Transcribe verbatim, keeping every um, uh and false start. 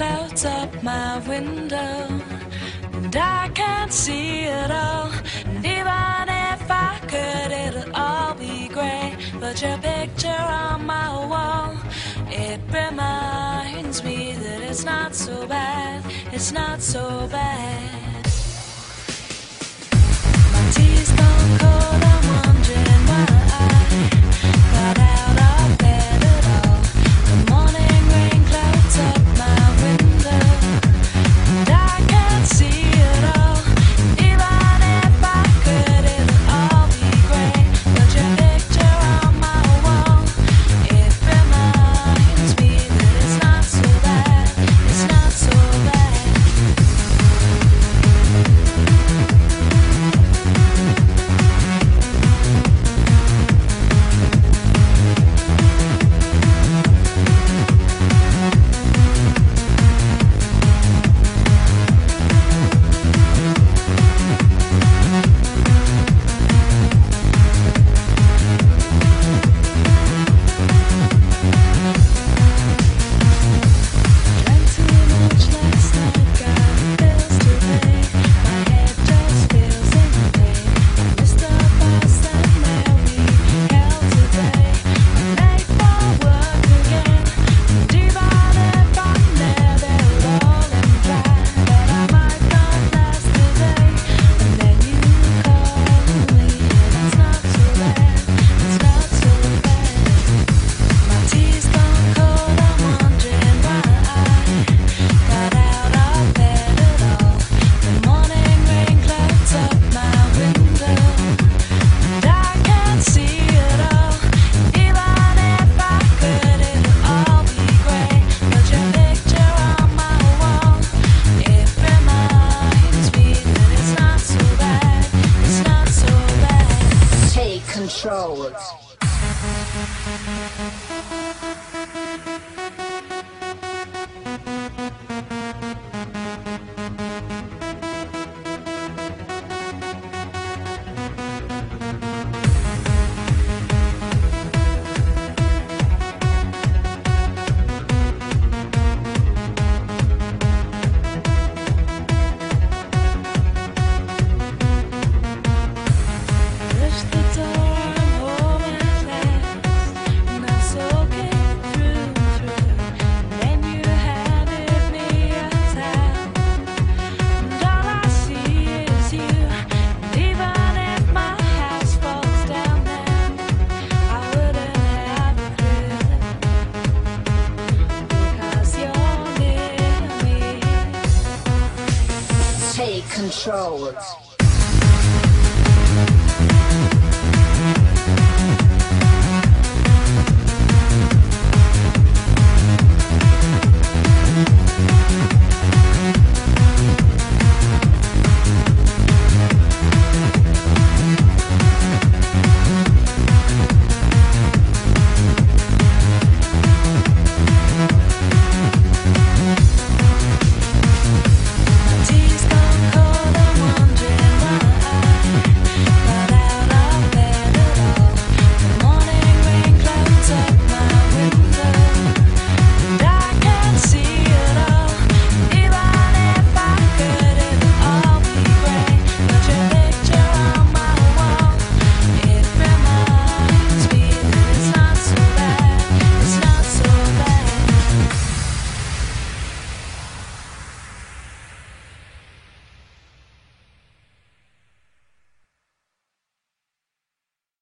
clouds up my window, and I can't see it all. And even if I could, it'll all be grey. But your picture on my wall, it reminds me that it's not so bad, it's not so bad. My tea's gone cold, I'm wondering why I got out of bed at all. The morning rain clouds up my window, and I can't see it all. Even if I could, it'll all be grey. But your picture on my wall, it reminds me that it's not so bad, it's not so bad. Drank too much last night, got bills to pay. My head just feels in pain. I missed a bus that nearly held today. I'm late for work again, and even if I'm there, they'll all imply that I might not last today. And then you call me, and it's not so bad, it's not so bad. My tea's gone cold, I'm wondering why I got out of bed at all. The morning rain clouds up my window, and I can't see it all. Even if I could, it'll all be grey. But your picture on my wall, it reminds me that it's not so bad, it's not so bad. Take control. Push the door, I'm home at last, and I'm soaking through and through. Then you handed me a towel, and all I see is you. And even if my house falls down, then I wouldn't have a clue, because you're near me. Take control.